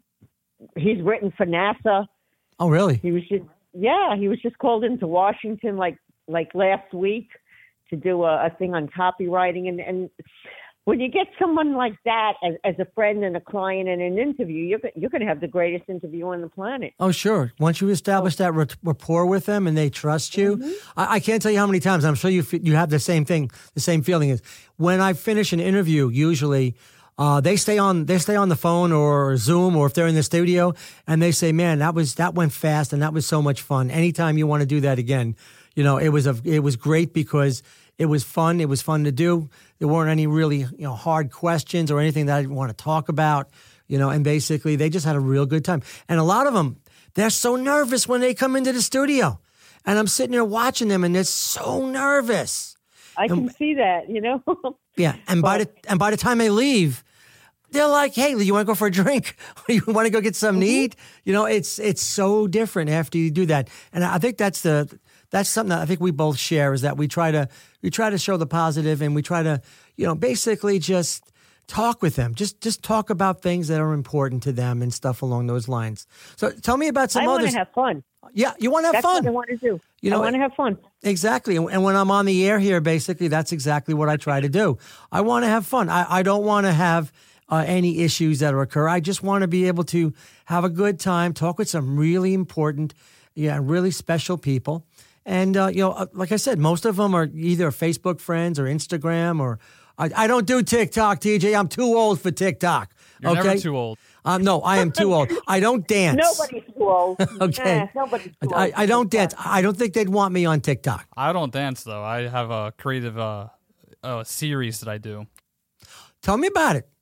he's written for NASA. Oh, really? He was just yeah. He was just called into Washington like like last week to do a, a thing on copywriting, and and when you get someone like that as, as a friend and a client in an interview, you're you're going to have the greatest interview on the planet. Oh, sure. Once you establish that rapport with them and they trust you, mm-hmm. I, I can't tell you how many times. I'm sure you you have the same thing, the same feeling is when I finish an interview. Usually, uh, they stay on they stay on the phone or Zoom, or if they're in the studio, and they say, "Man, that was that went fast and that was so much fun. Anytime you want to do that again, you know, it was a it was great because." It was fun. It was fun to do. There weren't any really, you know, hard questions or anything that I didn't want to talk about, you know, and basically they just had a real good time. And a lot of them, they're so nervous when they come into the studio. And I'm sitting there watching them and they're so nervous. I can and, see that, you know. Yeah. And but, by the and by the time they leave, they're like, "Hey, you want to go for a drink? You want to go get something mm-hmm. to eat?" You know, it's it's so different after you do that. And I think that's the That's something that I think we both share, is that we try to we try to show the positive, and we try to, you know, basically just talk with them, just just talk about things that are important to them and stuff along those lines. So tell me about some I others. I want to have fun. Yeah, you want to have that's fun. That's what I want to do. You know, I want to have fun. Exactly. And when I'm on the air here, basically, that's exactly what I try to do. I want to have fun. I, I don't want to have uh, any issues that occur. I just want to be able to have a good time, talk with some really important, yeah, really special people. And, uh, you know, like I said, most of them are either Facebook friends or Instagram, or I, I don't do TikTok, T J. I'm too old for TikTok. You're okay? never too old. Um, no, I am too old. I don't dance. Nobody's too old. Okay. Nah, nobody's too old. I, I don't dance. I don't think they'd want me on TikTok. I don't dance, though. I have a creative uh, uh, series that I do. Tell me about it.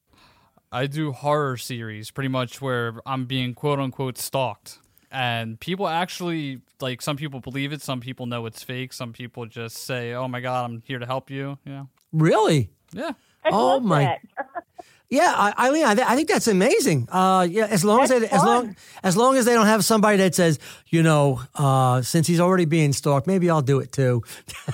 I do horror series, pretty much where I'm being quote-unquote stalked. And people actually, like, some people believe it, some people know it's fake, some people just say, "Oh my God, I'm here to help you." Yeah. Really? Yeah. I oh love my. That. Yeah, I, Eileen, I, th- I think that's amazing. Uh, yeah, as long that's as they, as long as long as they don't have somebody that says, you know, uh, since he's already being stalked, maybe I'll do it too.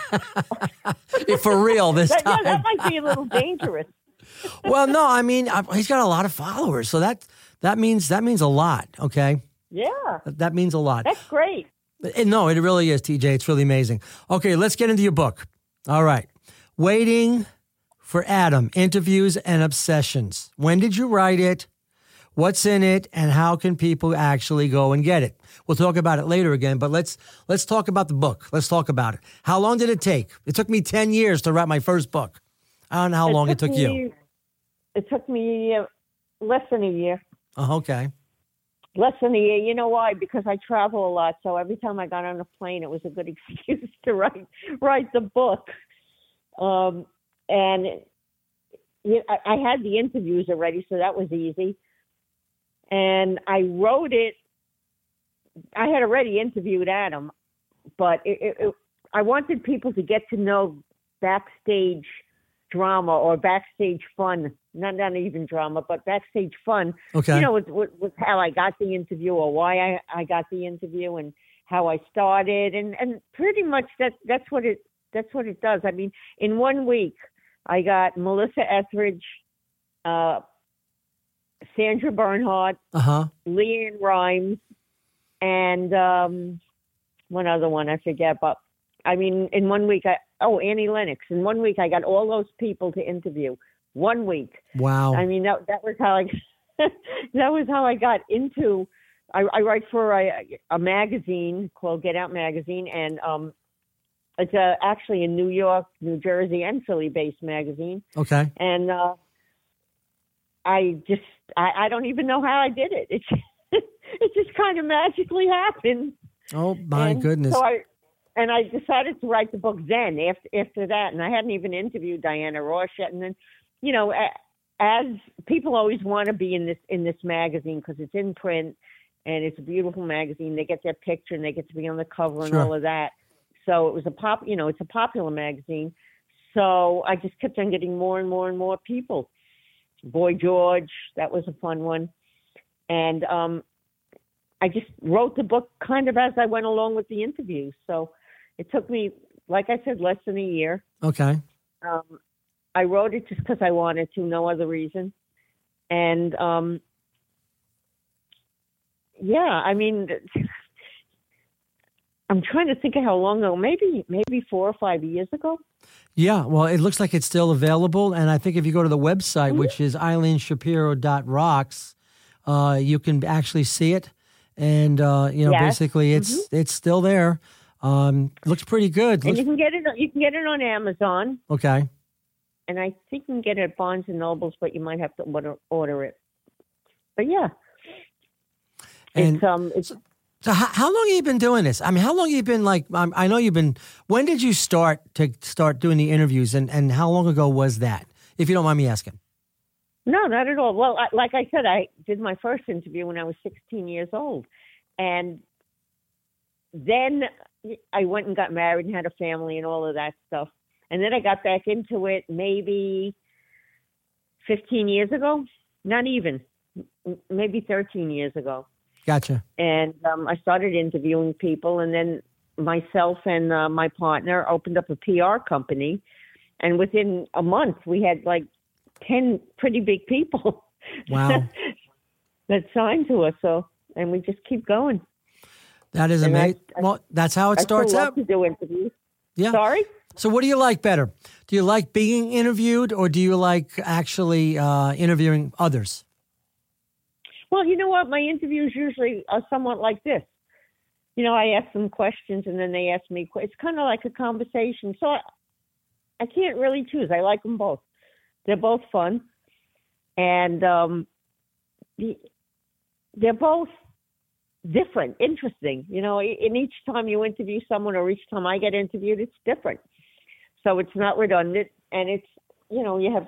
For real this that, time. Yeah, that might be a little dangerous. Well, no, I mean, I, he's got a lot of followers, so that that means that means a lot. Okay. Yeah. That means a lot. That's great. And no, it really is, T J. It's really amazing. Okay, let's get into your book. All right. Waiting for Adam, Interviews and Obsessions. When did you write it? What's in it? And how can people actually go and get it? We'll talk about it later again, but let's let's talk about the book. Let's talk about it. How long did it take? It took me ten years to write my first book. I don't know how it long took it took me, you. It took me uh, less than a year. Oh, okay. Less than a year. You know why? Because I travel a lot, so every time I got on a plane, it was a good excuse to write write the book. Um, and you know, I, I had the interviews already, so that was easy. And I wrote it. I had already interviewed Adam, but it, it, it, I wanted people to get to know backstage drama or backstage fun. Not not even drama, but backstage fun. Okay. You know, with, with, with how I got the interview, or why I, I got the interview, and how I started, and, and pretty much that that's what it that's what it does. I mean, in one week, I got Melissa Etheridge, uh, Sandra Bernhard, uh-huh. Leanne Rimes, and um, one other one I forget. But I mean, in one week, I oh Annie Lennox. In one week, I got all those people to interview. One week. Wow. I mean, that that was how I that was how I got into. I, I write for a, a magazine called Get Out Magazine, and um, it's a, actually a New York, New Jersey, and Philly-based magazine. Okay. And uh, I just I, I don't even know how I did it. It it just kind of magically happened. Oh my and goodness. So I and I decided to write the book then. After after that, and I hadn't even interviewed Diana Ross yet, and then. You know, as people always want to be in this in this magazine because it's in print, and it's a beautiful magazine. They get their picture and they get to be on the cover and Sure. all of that. So it was a pop, you know, it's a popular magazine. So I just kept on getting more and more and more people. Boy George, that was a fun one. And um, I just wrote the book kind of as I went along with the interviews. So it took me, like I said, less than a year. Okay. Um, I wrote it just because I wanted to, no other reason. And um, yeah, I mean, I'm trying to think of how long ago, maybe maybe four or five years ago. Yeah, well, it looks like it's still available. And I think if you go to the website, Mm-hmm. which is eileen shapiro dot rocks, uh, you can actually see it. And, uh, you know, Yes. basically it's it's still there. Um, looks pretty good. And Looks, you can get it. You can get it on Amazon, okay. and I think you can get it at Barnes and Nobles, but you might have to order, order it. But yeah, And it's um, it's so how, how long have you been doing this? I mean, how long have you been like, um, I know you've been, when did you start to start doing the interviews and, and how long ago was that? If you don't mind me asking. no, not at all. Well, I, like I said, I did my first interview when I was sixteen years old, and then I went and got married and had a family and all of that stuff. And then I got back into it maybe fifteen years ago, not even, m- maybe thirteen years ago. Gotcha. And um, I started interviewing people, and then myself and uh, my partner opened up a P R company. And within a month, we had like ten pretty big people Wow. that signed to us. So, and we just keep going. That is And I- amazing. I- Well, that's how it I starts still love out. to do interviews. Yeah. Sorry? So what do you like better? Do you like being interviewed or do you like actually uh, interviewing others? Well, you know what? My interviews usually are somewhat like this. You know, I ask them questions and then they ask me. que- It's kind of like a conversation. So I, I can't really choose. I like them both. They're both fun. And um, the- they're both different, interesting. You know, in each time you interview someone or each time I get interviewed, it's different. So it's not redundant. And it's, you know, you have,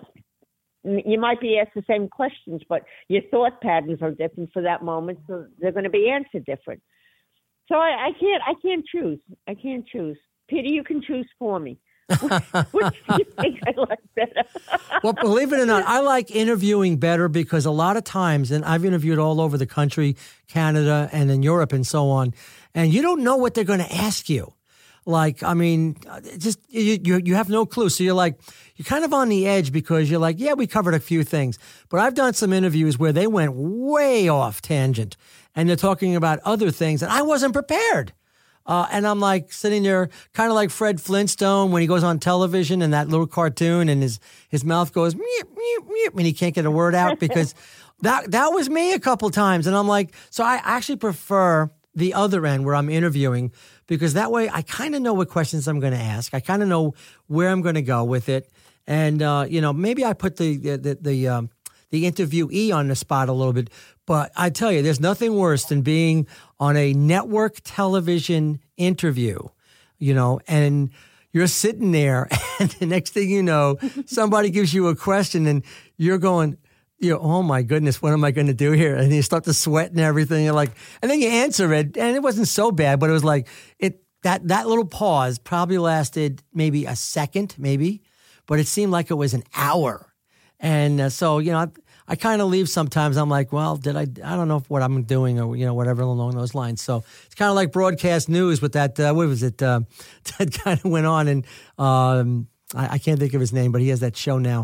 you might be asked the same questions, but your thought patterns are different for that moment. So they're going to be answered different. So I, I can't, I can't choose. I can't choose. Peter, you can choose for me. Which do you think I like better? Well, believe it or not, I like interviewing better because a lot of times, and I've interviewed all over the country, Canada and in Europe and so on, and you don't know what they're going to ask you. Like, I mean, just you, you you have no clue. So you're like, you're kind of on the edge because you're like, yeah, we covered a few things. But I've done some interviews where they went way off tangent and they're talking about other things and I wasn't prepared. Uh, and I'm like sitting there kind of like Fred Flintstone when he goes on television and that little cartoon and his, his mouth goes, meep, meep, meep, and he can't get a word out because that, that was me a couple times. And I'm like, so I actually prefer the other end where I'm interviewing because that way I kind of know what questions I'm going to ask. I kind of know where I'm going to go with it. And, uh, you know, maybe I put the, the, the, the, um, the interviewee on the spot a little bit. But I tell you, there's nothing worse than being on a network television interview, you know, and you're sitting there and the next thing you know, somebody gives you a question and you're going, you know, oh my goodness, what am I going to do here? And you start to sweat and everything. You're like, and then you answer it and it wasn't so bad, but it was like it, that, that little pause probably lasted maybe a second, maybe, but it seemed like it was an hour. And uh, so, you know, I, I kind of leave sometimes. I'm like, well, did I, I don't know if what I'm doing or, you know, whatever along those lines. So it's kind of like broadcast news with that, uh, what was it, uh, that kind of went on. And um, I, I can't think of his name, but he has that show now.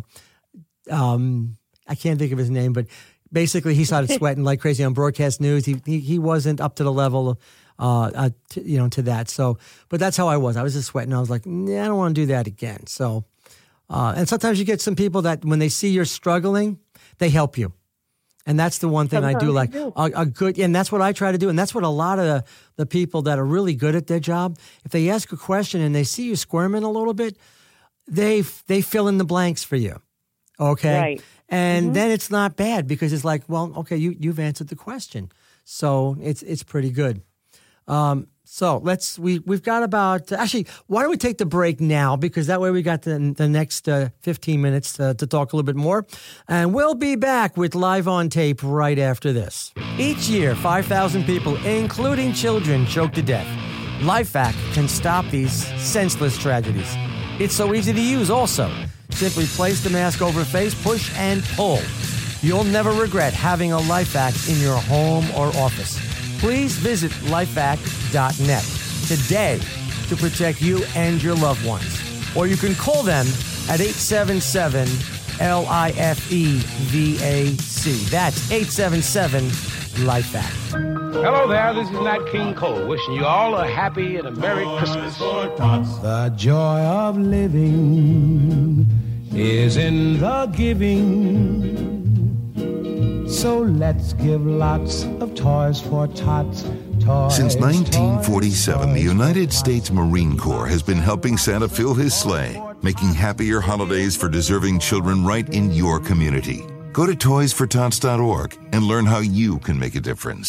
Um, I can't think of his name, but basically he started sweating like crazy on broadcast news. He he, he wasn't up to the level, uh, uh to, you know, to that. So, but that's how I was. I was just sweating. I was like, nah, I don't want to do that again. So, uh, and sometimes you get some people that when they see you're struggling, they help you. And that's the one thing Sometimes I do like. they do. A, a good, and that's what I try to do. And that's what a lot of the, the people that are really good at their job, if they ask a question and they see you squirming a little bit, they they fill in the blanks for you. Okay. Right. And Mm-hmm. then it's not bad because it's like, well, okay, you, you've answered the question. So it's it's pretty good. Um, so let's we we've got about actually. Why don't we take the break now? Because that way we got the the next uh, fifteen minutes to, to talk a little bit more, and we'll be back with Live on Tape right after this. Each year, five thousand people, including children, choke to death. LifeVac can stop these senseless tragedies. It's so easy to use. Also, simply place the mask over face, push and pull. You'll never regret having a LifeVac in your home or office. Please visit lifevac dot net today to protect you and your loved ones. Or you can call them at eight seven seven L I F E V A C. That's eight seven seven LifeVac. Hello there, this is Nat King Cole wishing you all a happy and a Merry Christmas. The joy of living is in the giving. So let's give lots of toys for tots. Toys, Since nineteen forty-seven, toys, the United toys. States Marine Corps has been helping Santa fill his sleigh, making happier holidays for deserving children right in your community. Go to toys for tots dot org and learn how you can make a difference.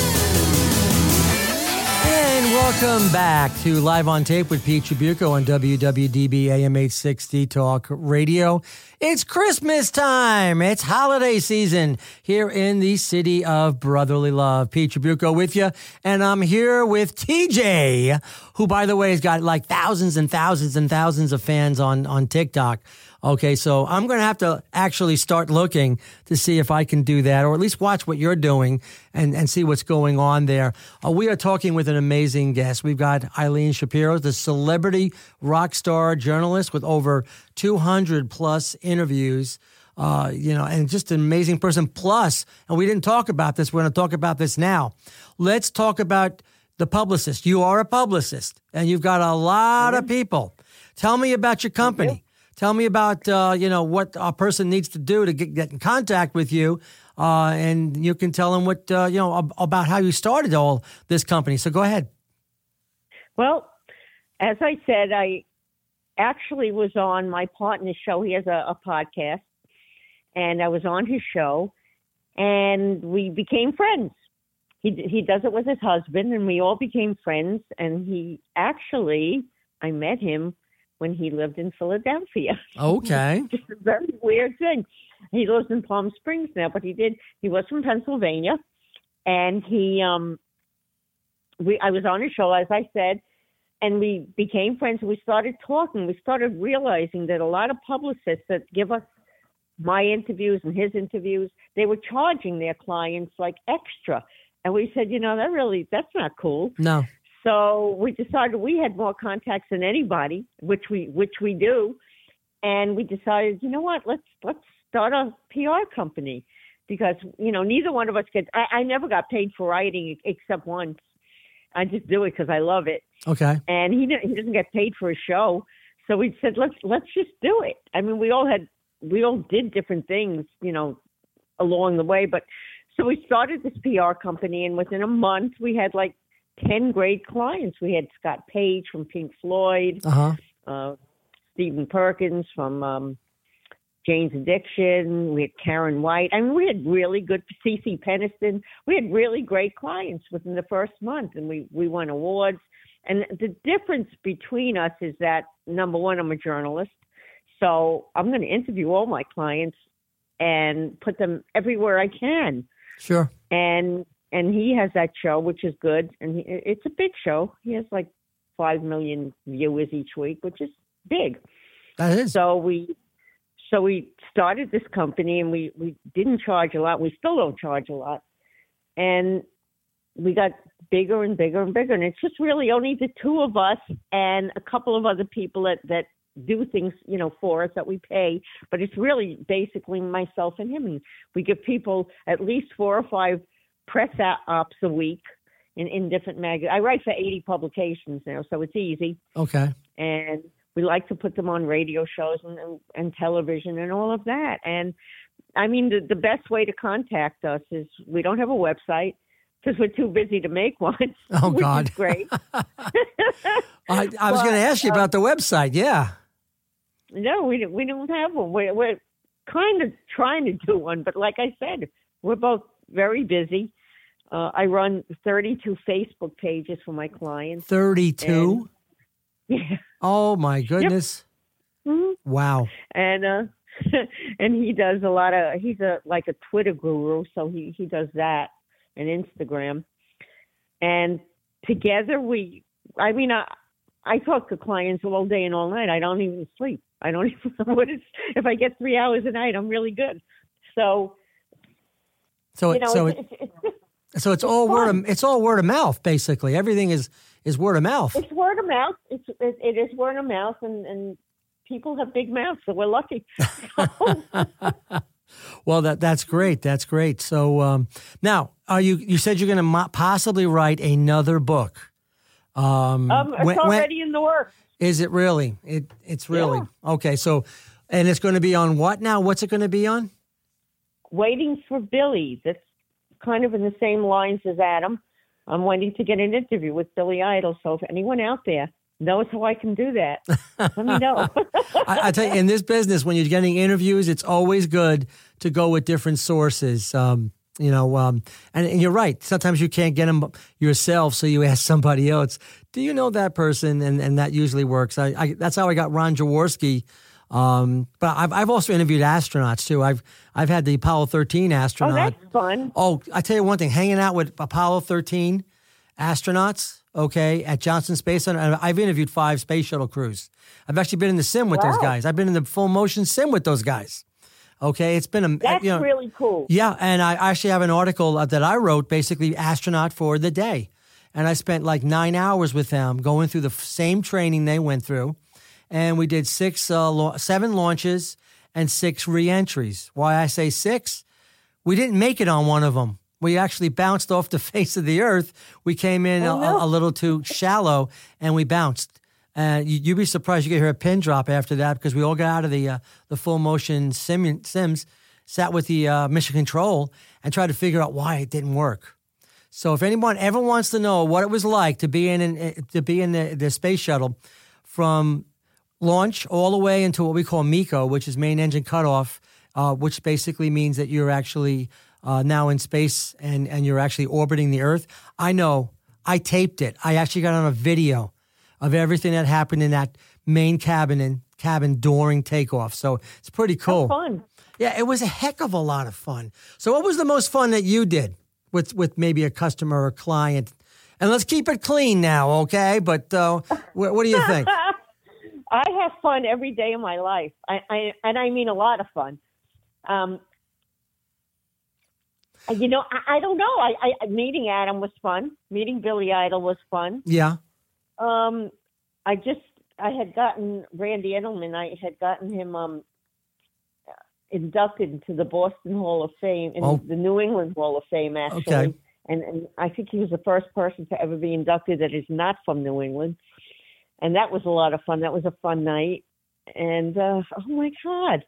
And welcome back to Live on Tape with Pete Tribuco on W W D B A M eight sixty Talk Radio. It's Christmas time. It's holiday season here in the city of brotherly love. Pete Tribuco with you, and I'm here with T J, who, by the way, has got like thousands and thousands and thousands of fans on, on TikTok. Okay, so I'm going to have to actually start looking to see if I can do that, or at least watch what you're doing and, and see what's going on there. Uh, we are talking with an amazing guest. We've got Eileen Shapiro, the celebrity rock star journalist with over two hundred plus interviews, uh, you know, and just an amazing person. Plus, and we didn't talk about this, we're going to talk about this now. Let's talk about the publicist. You are a publicist, and you've got a lot of people. Tell me about your company. Tell me about, uh, you know, what a person needs to do to get, get in contact with you, uh, and you can tell them what, uh, you know, ab- about how you started all this company. So go ahead. Well, as I said, I actually was on my partner's show. He has a, a podcast, and I was on his show, and we became friends. He he does it with his husband, and we all became friends. And he actually, I met him when he lived in Philadelphia. Okay. Just a very weird thing. He lives in Palm Springs now, but he did, he was from Pennsylvania, and he, um, we, I was on his show, as I said, and we became friends, and we started talking. We started realizing that a lot of publicists that give us my interviews and his interviews, they were charging their clients like extra. And we said, you know, that really, that's not cool. No. So we decided we had more contacts than anybody, which we which we do, and we decided, you know what, let's let's start a P R company, because you know neither one of us gets. I, I never got paid for writing except once. I just do it because I love it. Okay. And he he doesn't get paid for a show, so we said let's let's just do it. I mean, we all had we all did different things, you know, along the way, but so we started this P R company, and within a month we had like ten great clients. We had Scott Page from Pink Floyd, Uh-huh. uh, Stephen Perkins from um, Jane's Addiction. We had Karen White. I mean, we had really good, C C Peniston. We had really great clients within the first month, and we, we won awards. And the difference between us is that, number one, I'm a journalist, so I'm going to interview all my clients and put them everywhere I can. Sure. And And he has that show, which is good. And he, it's a big show. He has like five million viewers each week, which is big. That is. So we, so we started this company, and we, we didn't charge a lot. We still don't charge a lot. And we got bigger and bigger and bigger. And it's just really only the two of us and a couple of other people that, that do things, you know, for us that we pay. But it's really basically myself and him. And we give people at least four or five press ops a week in, in different magazines. I write for eighty publications now, so it's easy. Okay. And we like to put them on radio shows and, and, and television and all of that. And I mean, the, the best way to contact us is we don't have a website because we're too busy to make one. Oh, which God. is great. I, I was going to ask you about the website. Yeah. No, we, we don't have one. We're, we're kind of trying to do one, but like I said, we're both very busy. Uh, I run thirty-two Facebook pages for my clients. thirty-two? And, yeah. Oh, my goodness. Yep. Mm-hmm. Wow. And uh, and he does a lot of, he's a like a Twitter guru, so he, he does that, and Instagram. And together we, I mean, I, I talk to clients all day and all night. I don't even sleep. I don't even know what it's, if I get three hours a night, I'm really good. So, so, you know, so, it's, it, it's, it's just, so it's, it's all fun. word of, it's all word of mouth, basically. Everything is, is word of mouth. It's word of mouth. It's, it, it is word of mouth, and, and people have big mouths, so we're lucky. Well, that that's great. That's great. So um, now, are you, you said you're going to mo- possibly write another book. Um, um, it's when, already when, in the works. Is it really? It It's really? Yeah. Okay. So, and it's going to be on what now? What's it going to be on? Waiting for Billy. That's kind of in the same lines as Adam. I'm waiting to get an interview with Billy Idol. So if anyone out there knows how I can do that, let me know. I, I tell you, in this business, when you're getting interviews, it's always good to go with different sources. Um, you know, um, and, and you're right. Sometimes you can't get them yourself, so you ask somebody else. Do you know that person? And and that usually works. I, I that's how I got Ron Jaworski. Um, but I've I've also interviewed astronauts too. I've I've had the Apollo thirteen astronaut. Oh, that's fun. Oh, I tell you one thing: hanging out with Apollo thirteen astronauts, okay, at Johnson Space Center. I've interviewed five space shuttle crews. I've actually been in the sim with wow. those guys. I've been in the full motion sim with those guys. Okay, it's been a that's you know, really cool. Yeah, and I actually have an article that I wrote, basically astronaut for the day, and I spent like nine hours with them going through the same training they went through, and we did six, uh, la- seven launches and six reentries. Why I say six? We didn't make it on one of them. We actually bounced off the face of the earth. We came in oh, a, no. a little too shallow, and we bounced. Uh, you, you'd be surprised you could hear a pin drop after that, because we all got out of the uh, the full motion sim, sims, sat with the uh, mission control, and tried to figure out why it didn't work. So if anyone ever wants to know what it was like to be in an, to be in the, the space shuttle from launch all the way into what we call MECO, which is main engine cutoff, uh, which basically means that you're actually uh, now in space and, and you're actually orbiting the Earth. I know. I taped it. I actually got on a video of everything that happened in that main cabin and cabin during takeoff. So it's pretty cool. How fun. Yeah, it was a heck of a lot of fun. So what was the most fun that you did with, with maybe a customer or client? And let's keep it clean now, okay? But uh, what, what do you think? I have fun every day of my life. I, I and I mean a lot of fun. Um, you know, I, I don't know. I, I meeting Adam was fun. Meeting Billy Idol was fun. Yeah. Um, I just I had gotten Randy Edelman. I had gotten him um inducted into the Boston Hall of Fame, in oh. the New England Hall of Fame, actually. Okay. And, and I think he was the first person to ever be inducted that is not from New England. And that was a lot of fun. That was a fun night. And, uh, oh, my God.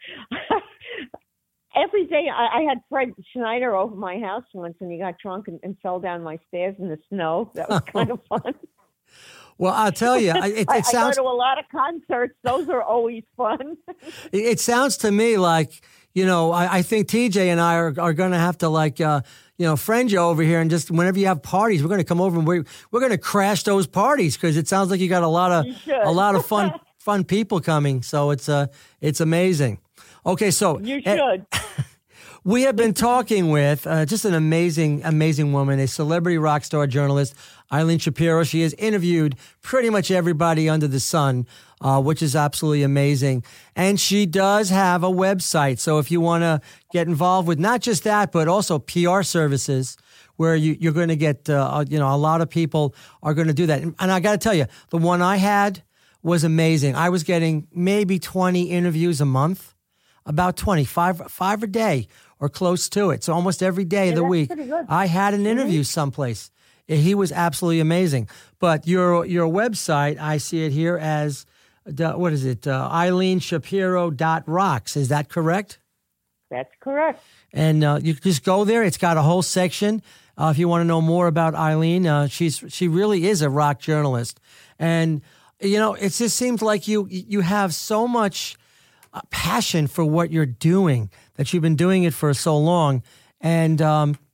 Every day I, I had Fred Schneider over my house once, and he got drunk and, and fell down my stairs in the snow. That was kind of fun. Well, I'll tell you, it, it sounds. I go to a lot of concerts. Those are always fun. It sounds to me like, you know, I, I think T J and I are, are going to have to, like, uh, you know, friend you over here, and just whenever you have parties, we're going to come over and we're, we're going to crash those parties, because it sounds like you got a lot of a lot of fun fun people coming. So it's uh, it's amazing. Okay, so you should. Uh, we have been talking with uh, just an amazing, amazing woman, a celebrity rock star journalist, Eileen Shapiro. She has interviewed pretty much everybody under the sun, uh, which is absolutely amazing. And she does have a website. So if you want to get involved with not just that, but also P R services, where you, you're going to get, uh, you know, a lot of people are going to do that. And, and I got to tell you, the one I had was amazing. I was getting maybe twenty interviews a month, about twenty-five, five a day or close to it. So almost every day yeah, of the that's week, pretty good. I had an interview mm-hmm. someplace. He was absolutely amazing. But your your website, I see it here as, uh, what is it, uh, Eileen Shapiro dot rocks. Is that correct? That's correct. And uh, you just go there. It's got a whole section. Uh, if you want to know more about Eileen, uh, she's she really is a rock journalist. And, you know, it just seems like you you have so much uh, passion for what you're doing, that you've been doing it for so long. And, um,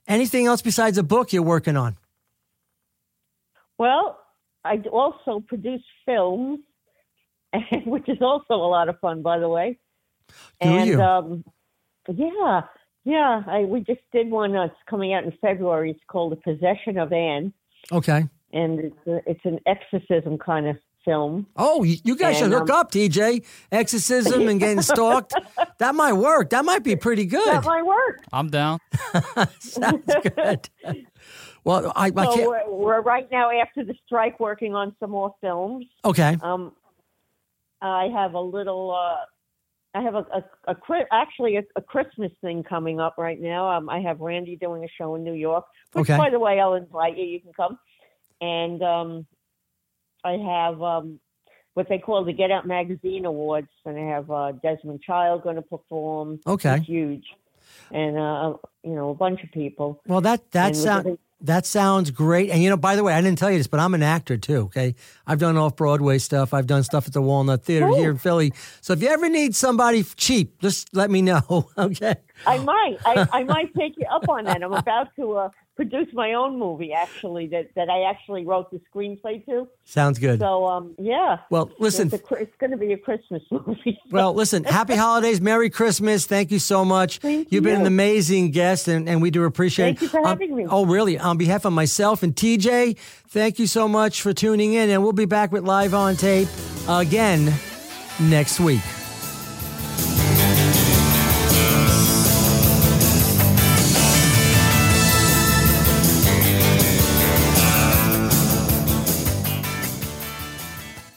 Anything else besides a book you're working on? Well, I also produce films, which is also a lot of fun, by the way. Do and, you? Um, yeah, yeah. I, we just did one that's coming out in February. It's called The Possession of Anne. Okay. And it's, a, it's an exorcism kind of film. Oh, you you guys And, should hook um, up, T J. Exorcism and getting stalked. That might work. That might be pretty good. That might work. I'm down. Sounds good. Well, I, I So can't. we're, we're right now after the strike working on some more films. Okay. Um, I have a little. Uh, I have a, a, a Chri- actually a, a Christmas thing coming up right now. Um, I have Randy doing a show in New York, which, Okay. by the way, I'll invite you. You can come. And um, I have um, what they call the Get Out Magazine Awards, and I have uh, Desmond Child going to perform. Okay. He's huge, and uh, you know, a bunch of people. Well, that that And we're sounds gonna- that sounds great. And you know, by the way, I didn't tell you this, but I'm an actor too. Okay, I've done off Broadway stuff. I've done stuff at the Walnut Theater Cool. here in Philly. So if you ever need somebody cheap, just let me know. Okay. I might. I, I might take you up on that. I'm about to uh, produce my own movie, actually, that, that I actually wrote the screenplay to. Sounds good. So, um, yeah. Well, listen. It's, a, it's going to be a Christmas movie. Well, listen, happy holidays, Merry Christmas. Thank you so much. Thank You've been you. an amazing guest, and, and we do appreciate Thank you for Um, having me. Oh, really? On behalf of myself and T J, thank you so much for tuning in, and we'll be back with Live on Tape again next week.